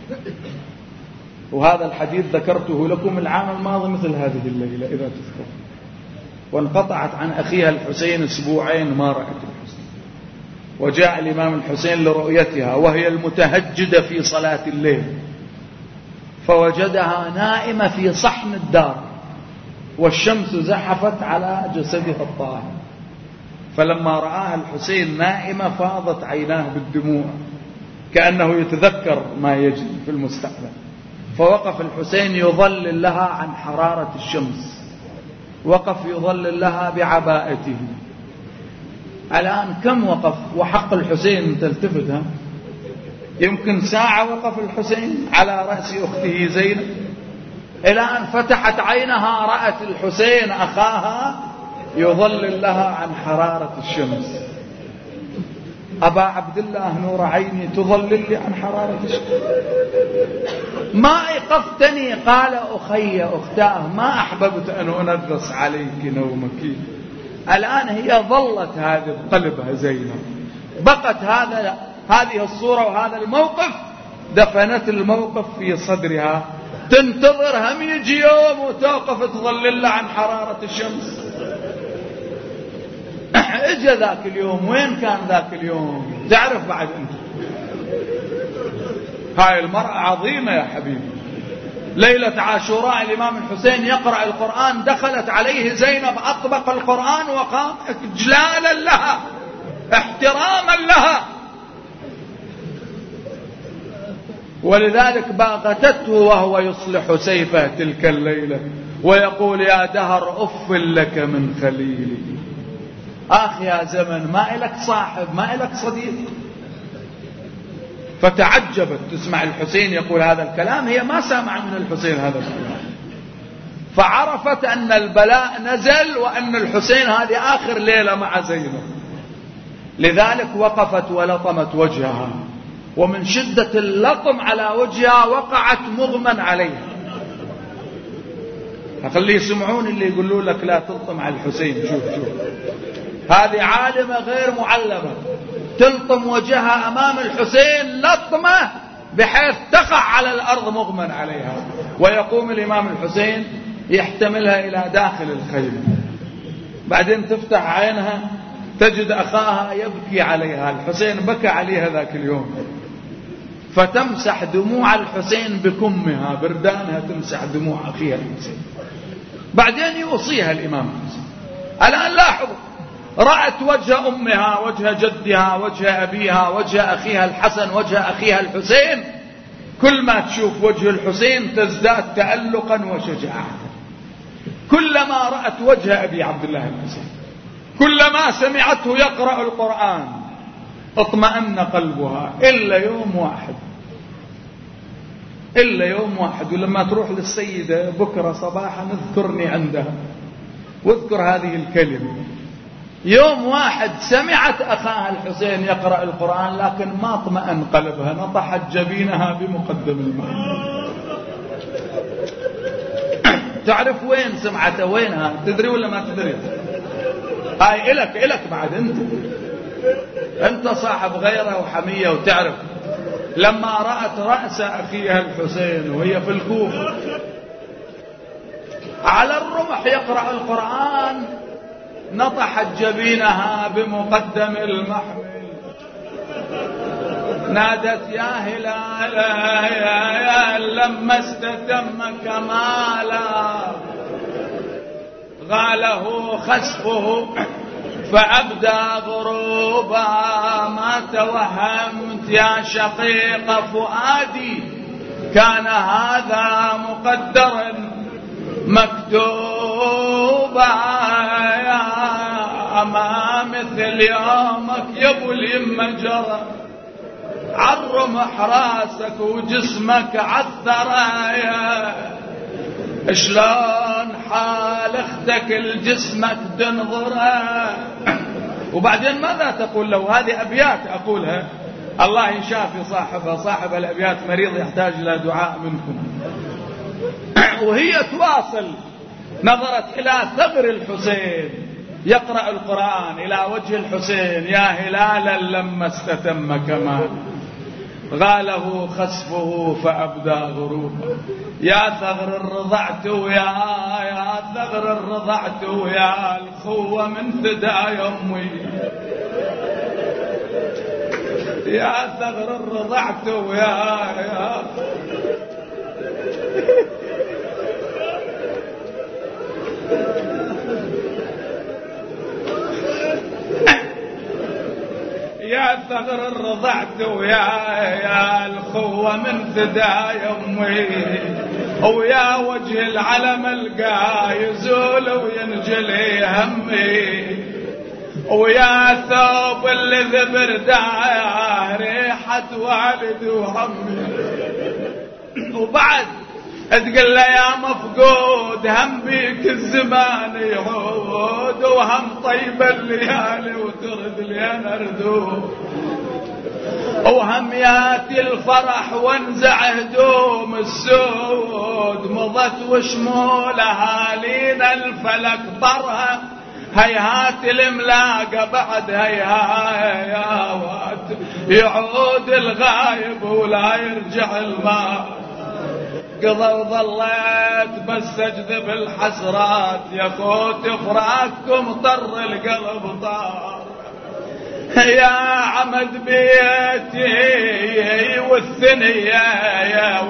وهذا الحديث ذكرته لكم العام الماضي مثل هذه الليلة إذا تذكر. وانقطعت عن أخيها الحسين أسبوعين ما رأت الحسين، وجاء الإمام الحسين لرؤيتها وهي المتهجدة في صلاة الليل، فوجدها نائمة في صحن الدار والشمس زحفت على جسدها الطاهر، فلما رآها الحسين نائمة فاضت عيناه بالدموع كأنه يتذكر ما يجري في المستقبل. فوقف الحسين يظلل لها عن حرارة الشمس، وقف يظلل لها بعباءته. الآن كم وقف وحق الحسين تلتفتها؟ يمكن ساعة وقف الحسين على رأس أخته زينب. إلى أن فتحت عينها رأت الحسين أخاها يظلل لها عن حرارة الشمس. أبا عبد الله نور عيني تظلل لي عن حرارة الشمس، ما أيقظتني. قال: أخي أختاه ما أحببت أن أنغص عليك نومك. الآن هي ظلت هذه قلبها زينب، بقت هذه الصورة وهذا الموقف، دفنت الموقف في صدرها، تنتظر هم يجي يوم وتوقف تظلل عن حرارة الشمس. اجى ذاك اليوم، وين كان ذاك اليوم؟ تعرف بعد انت هاي المرأة عظيمة يا حبيبي. ليلة عاشوراء الإمام الحسين يقرأ القرآن، دخلت عليه زينب أطبق القرآن وقام إجلالا لها، احتراما لها. ولذلك باغتته وهو يصلح سيفه تلك الليلة ويقول يا دهر أف لك من خليلي. يا زمن ما إلك صاحب، ما إلك صديق. فتعجبت تسمع الحسين يقول هذا الكلام، هي ما سمع من الحسين هذا الكلام، فعرفت أن البلاء نزل وأن الحسين هذه آخر ليلة مع زينب. لذلك وقفت ولطمت وجهها، ومن شدة اللطم على وجهها وقعت مغمى عليها. أخليه يسمعون اللي يقولوا لك لا تلطم على الحسين. شوف هذه عالمة غير معلمة تلطم وجهها أمام الحسين لطمة بحيث تقع على الأرض مغمى عليها، ويقوم الإمام الحسين يحتملها إلى داخل الخيمة. بعدين تفتح عينها تجد أخاها يبكي عليها. الحسين بكى عليها ذاك اليوم، فتمسح دموع الحسين بكمها، بردانها تمسح دموع أخيها الحسين. بعدين يوصيها الإمام الحسين. الآن لاحظوا، رأت وجه أمها، وجه جدها، وجه أبيها، وجه أخيها الحسن، وجه أخيها الحسين. كل ما تشوف وجه الحسين تزداد تألقا وشجاعة. كلما رأت وجه أبي عبد الله الحسين، كلما سمعته يقرأ القرآن اطمأن قلبها، إلا يوم واحد. ولما تروح للسيدة بكرة صباحا اذكرني عندها واذكر هذه الكلمة. يوم واحد سمعت أخاها الحسين يقرأ القرآن لكن ما اطمأن قلبها، نطحت جبينها بمقدم الماء. تعرف وين سمعتها؟ وينها؟ تدري ولا ما تدري؟ هاي إلك بعد أنت صاحب غيرة وحمية وتعرف. لما رأت رأس أخيها الحسين وهي في الكوفة على الرمح يقرأ القرآن نطحت جبينها بمقدم المحمل، نادت يا هلال يا لما استتم كمالا، غاله خسفه فأبدى غروبا، ما توهمت يا شقيق فؤادي كان هذا مقدرا مكتوبا، يا ما مثل يومك يا ابو اليمه جرى عالرمح راسك وجسمك عالثرايا، شلون حال اختك الجسمك تنظره. وبعدين ماذا تقول له؟ هذه أبيات أقولها الله يشافي صاحبها، صاحب الأبيات مريض يحتاج إلى دعاء منكم. وهي تواصل، نظرت إلى ثغر الحسين يقرأ القرآن، إلى وجه الحسين، يا هلالا لما استتم كمال، غاله خسفه فأبدى غروبا، يا ثغر الرضعت يا ثغر الرضعت يا الخوة من فداء أمي، يا ثغر الرضعت يا يا ثغر الرضعت يا الخوة من فداء أمي، ويا وجه العلم القى يزول وينجلي همي، ويا ثوب اللي ذبر دايا ريحة والد وعمي. وبعد تقول له يا مفقود هم بيك الزمان يعود، وهم طيب الليالي وترد لين اردود، وهم ياتي الفرح وانزع هدوم السود، مضت وشمولها لينا الفلك طرها، هيهات الملاقة بعد هيهات يعود الغايب ولا يرجع الماء، قضى وظليت بس اجذب الحسرات يا خوت فراقكم طر القلب طار، يا عمد بيتي والثنية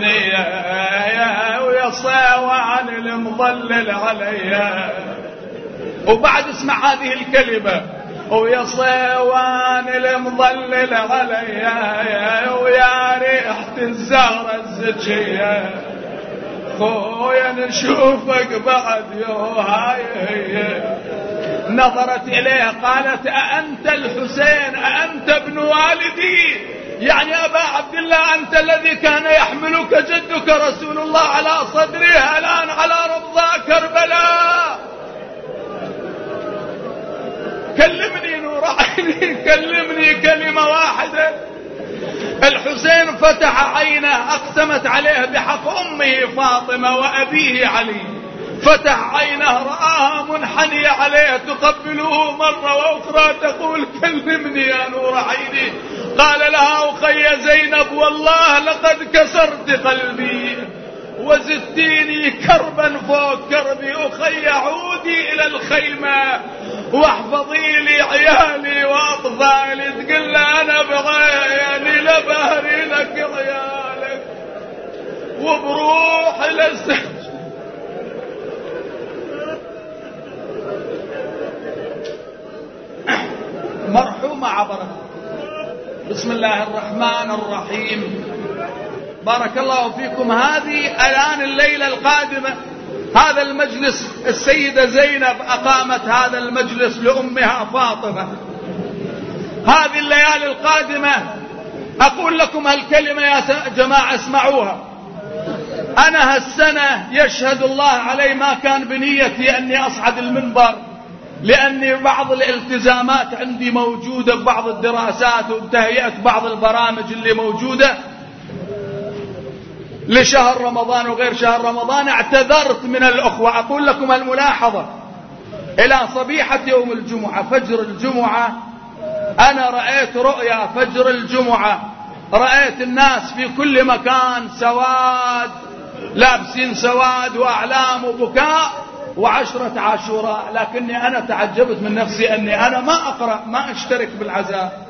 ويا صيوان المضلل عليا. وبعد اسمع هذه الكلمة، ويا صيوان المظلل عليا ويا ريحة الزهرة الزكية خويا نشوفك بعد يوهاي. نظرت إليه قالت أأنت الحسين أأنت ابن والدي؟ يعني أبا عبد الله أنت الذي كان يحملك جدك رسول الله على صدره الآن على ربضاء كربلاء. كلمني نور عيني كلمني كلمة واحدة. الحسين فتح عينه أقسمت عليه بحق أمه فاطمة وأبيه علي. فتح عينه رآها منحنية عليه تقبله مرة وأخرى تقول كلمني يا نور عيني. قال لها أخي زينب والله لقد كسرت قلبي وزدتيني كربا فوق كربي. أخي عودي إلى الخيمة واحفظي لي عيالي وأطفالي. تقول له أنا بعيني لبهري لك عيالك وبروح للسجن. مرحومة عبرت. بسم الله الرحمن الرحيم. بارك الله فيكم. هذه الآن الليلة القادمة هذا المجلس السيدة زينب أقامت هذا المجلس لأمها فاطمة. هذه الليالي القادمة أقول لكم هالكلمة يا جماعة اسمعوها. أنا هالسنة يشهد الله علي ما كان بنيتي أني أصعد المنبر لأني بعض الالتزامات عندي موجودة ببعض الدراسات وبتهيئة بعض البرامج اللي موجودة لشهر رمضان وغير شهر رمضان. اعتذرت من الأخوة. أقول لكم الملاحظة إلى صبيحة يوم الجمعة فجر الجمعة أنا رأيت رؤيا فجر الجمعة. رأيت الناس في كل مكان سواد لابسين سواد وأعلام وبكاء وعشرة عاشوراء. لكني أنا تعجبت من نفسي أني أنا ما أقرأ ما أشترك بالعزاء.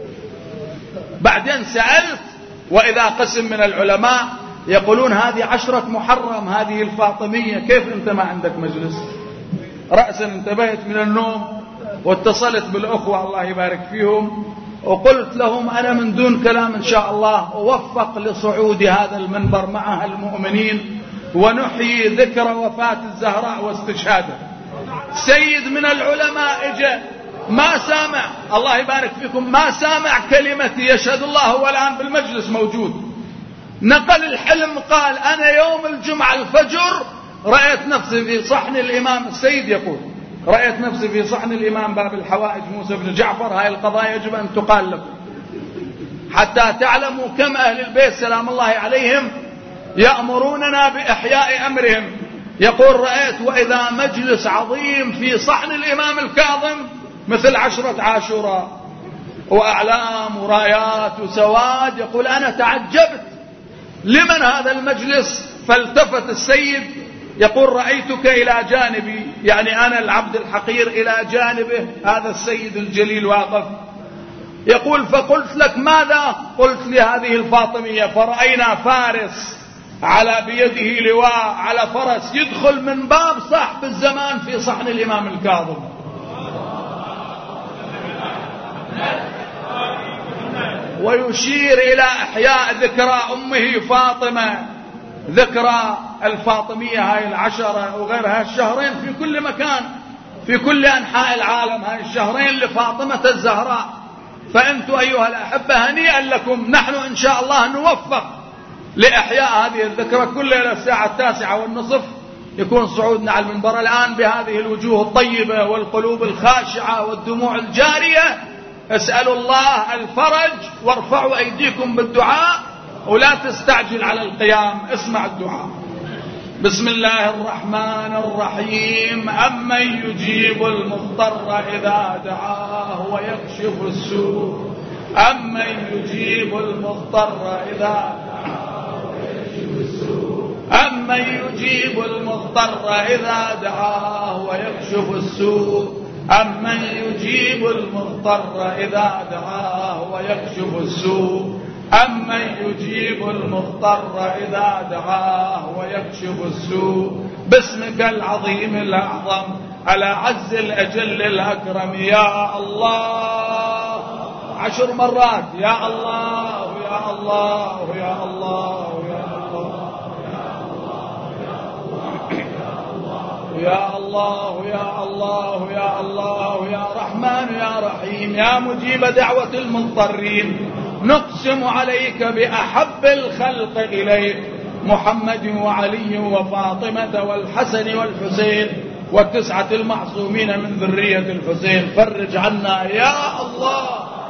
بعدين سألت وإذا قسم من العلماء يقولون هذه 10 محرم هذه الفاطمية كيف أنت ما عندك مجلس؟ رأسا انتبهت من النوم واتصلت بالأخوة الله يبارك فيهم وقلت لهم أنا من دون كلام إن شاء الله أوفق لصعود هذا المنبر مع المؤمنين ونحيي ذكرى وفاة الزهراء واستشهاده. سيد من العلماء اجى ما سامع الله يبارك فيكم ما سامع كلمتي يشهد الله هو الآن بالمجلس موجود. نقل الحلم قال أنا يوم الجمعة الفجر رأيت نفسي في صحن الإمام. السيد يقول رأيت نفسي في صحن الإمام باب الحوائج موسى بن جعفر. هاي القضايا يجب أن تقال لكم حتى تعلموا كم أهل البيت سلام الله عليهم يأمروننا بإحياء أمرهم. يقول رأيت وإذا مجلس عظيم في صحن الإمام الكاظم مثل 10 عاشوراء وأعلام ورايات وسواد. يقول أنا تعجبت لمن هذا المجلس؟ فالتفت السيد يقول رأيتك إلى جانبي يعني أنا العبد الحقير إلى جانبه هذا السيد الجليل واقف. يقول فقلت لك ماذا؟ قلت لهذه الفاطمية فرأينا فارس على بيده لواء على فرس يدخل من باب صاحب الزمان في صحن الإمام الكاظم. ويشير إلى إحياء ذكرى أمه فاطمة ذكرى الفاطمية هاي 10 وغيرها الشهرين في كل مكان في كل أنحاء العالم هاي الشهرين لفاطمة الزهراء. فأنتم أيها الأحبة هنيئا لكم. نحن إن شاء الله نوفق لإحياء هذه الذكرى كل ليلة الساعة 9:30 يكون صعودنا على المنبر الآن بهذه الوجوه الطيبة والقلوب الخاشعة والدموع الجارية. اسألوا الله الفرج وارفعوا أيديكم بالدعاء ولا تستعجل على القيام. اسمع الدعاء. بسم الله الرحمن الرحيم. أمن يجيب المضطر إذا دعاه ويكشف السوء. أمن يجيب المضطر إذا دعاه ويكشف السوء. أمن يجيب المضطر إذا دعاه ويكشف السوء. أمن يجيب المضطر إذا دعاه ويكشف السوء. أمن يجيب المضطر إذا دعاه ويكشف السوء باسمك العظيم الأعظم الأعز الأجل الأكرم يا الله 10 مرات يا الله يا الله يا الله يا الله يا الله يا الله يا الله يا رحمن يا رحيم يا مجيب دعوة المضطرين نقسم عليك بأحب الخلق إليك محمد وعلي وفاطمة والحسن والحسين والتسعة المعصومين من ذرية الحسين فرج عنا يا الله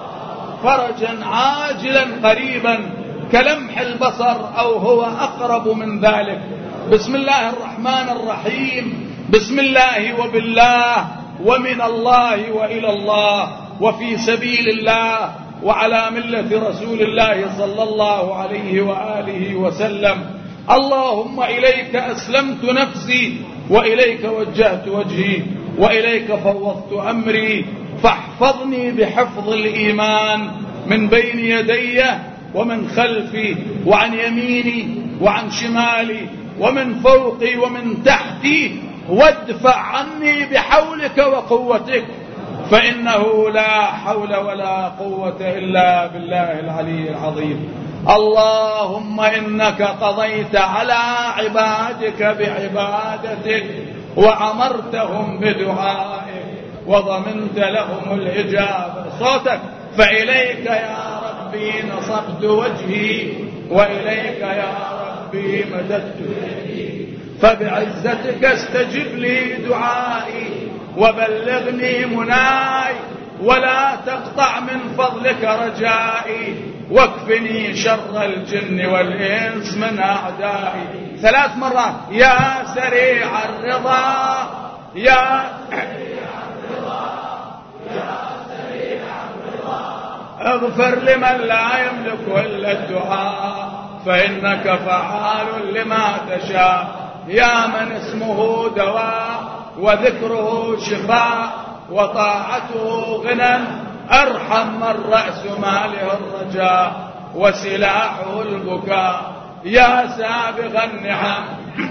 فرجا عاجلا قريبا كلمح البصر أو هو أقرب من ذلك. بسم الله الرحمن الرحيم بسم الله وبالله ومن الله وإلى الله وفي سبيل الله وعلى ملة رسول الله صلى الله عليه وآله وسلم. اللهم إليك أسلمت نفسي وإليك وجهت وجهي وإليك فوضت أمري فاحفظني بحفظ الإيمان من بين يدي ومن خلفي وعن يميني وعن شمالي ومن فوقي ومن تحتي وادفع عني بحولك وقوتك فإنه لا حول ولا قوة إلا بالله العلي العظيم. اللهم إنك قضيت على عبادك بعبادتك وأمرتهم بدعائك وضمنت لهم الإجابة صوتك فإليك يا ربي نصبت وجهي وإليك يا ربي مددت يدي فبعزتك استجب لي دعائي وبلغني مناي ولا تقطع من فضلك رجائي واكفني شر الجن والإنس من أعدائي. 3 مرات يا سريع الرضا يا سريع الرضا يا سريع الرضا اغفر لمن لا يملك إلا الدعاء فإنك فعال لما تشاء يا من اسمه دواء وذكره شفاء وطاعته غنى أرحم من رأس ماله الرجاء وسلاحه البكاء يا سابغ النعم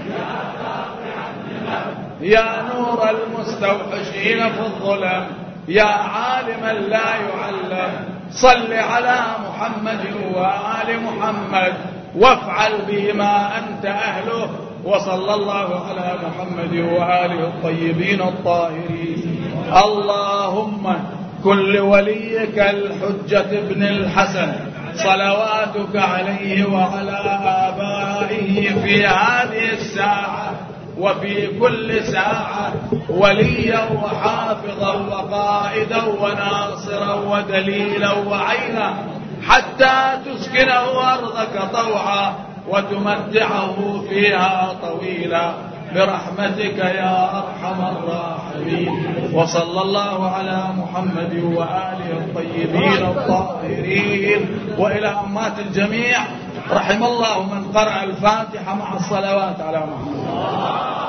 يا نور المستوحشين في الظلم يا عالما لا يعلم صل على محمد وآل محمد وافعل بما أنت أهله وصلى الله على محمد وآله الطيبين الطاهرين. اللهم كن لوليك الحجة ابن الحسن صلواتك عليه وعلى آبائه في هذه الساعة وفي كل ساعة وليا وحافظا وقائدا وناصرا ودليلا وعينا حتى تسكنه أرضك طوعا وتمتعه فيها طويلا برحمتك يا أرحم الراحمين. وصلى الله على محمد وآله الطيبين الطاهرين. وإلى أمات الجميع رحم الله من قرأ الفاتحة مع الصلوات على محمد.